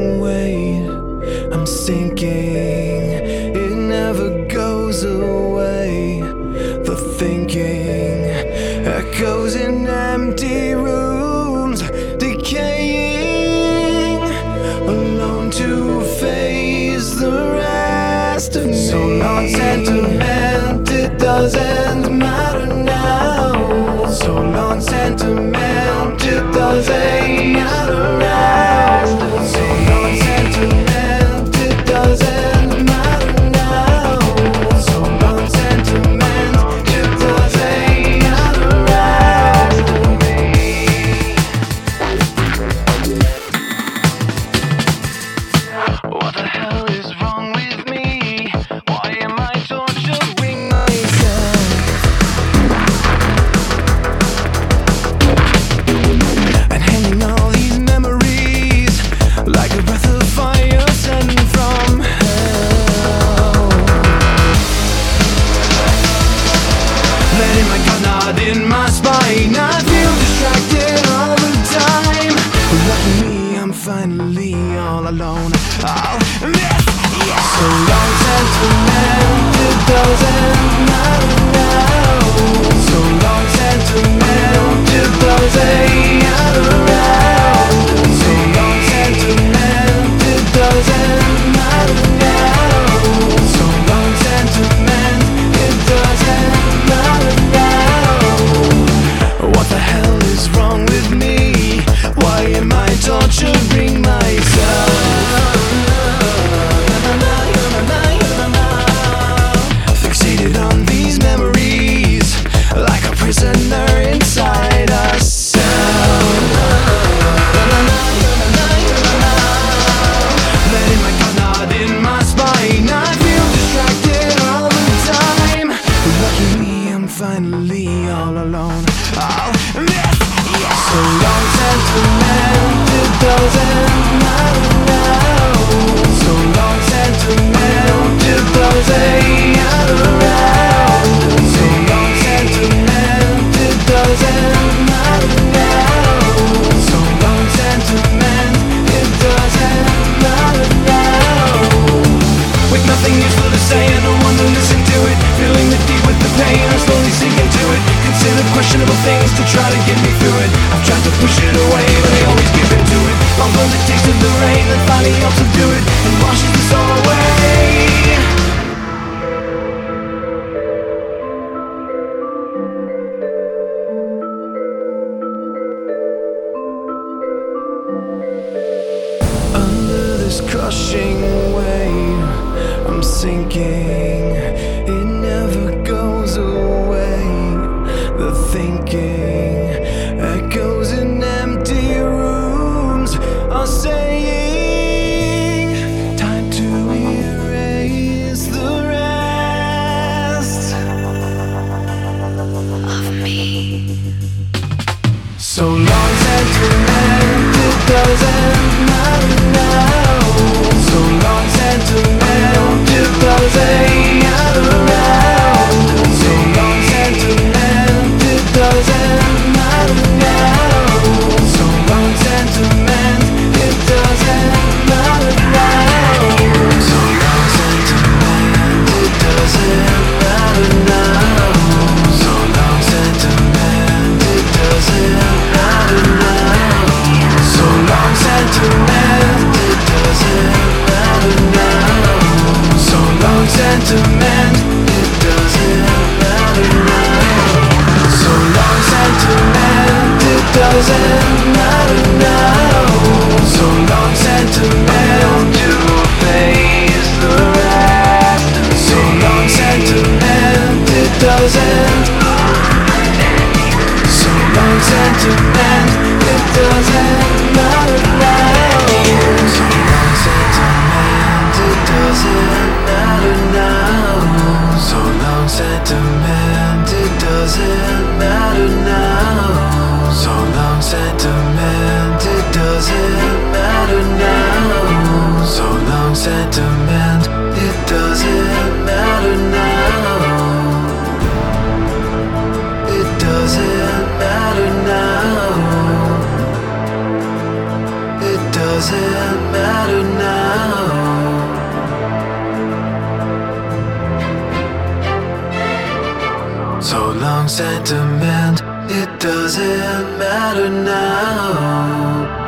weight. I'm sinking, it never goes away. The thinking echoes in empty rooms, decaying, alone to face the rest of me. So long sentiment, it doesn't matter now. So long sentiment, it doesn't matter now. So long sentiment, it doesn't matter now. So long sentiment, it doesn't matter now. What the hell is wrong with me? Why am I torturing myself? And hanging all these memories like a breath of fire sent from hell. Letting my gut nod in my spine, I feel distracted all the time. Lucky me, I'm finally all alone. I'll miss you. So long sentiment, it doesn't matter now. So long sentiment, it doesn't matter now. So long sentiment, it doesn't matter now. So long sentiment, it doesn't matter now. What the hell is wrong with me? Why am I torturing myself? Fixated on these memories like a prisoner inside a cell. Letting my gut nod in my spine, I feel distracted all the time. Lucky me, I'm finally all alone. I'll miss you. So long sentiment, it doesn't matter now. So long sentiment, it doesn't matter now. So long sentiment, it doesn't matter now. So long sentiment, it doesn't matter now. With nothing useful to say, I don't want to listen to it. Feeling the deep with the pain, I'm slowly sinking to it. Consider questionable things to try to get me through it. I've tried to push it away, but I always give in to it. Although the taste of the rain that finally helps subdue it and washes this all away. Under this crushing weight, I'm sinking, it never goes away. The thinking echoes in empty rooms are saying, time to erase the rest of me. So long sentiment, it doesn't matter now. So long sentiment, it doesn't matter now. sentiment, it doesn't matter now.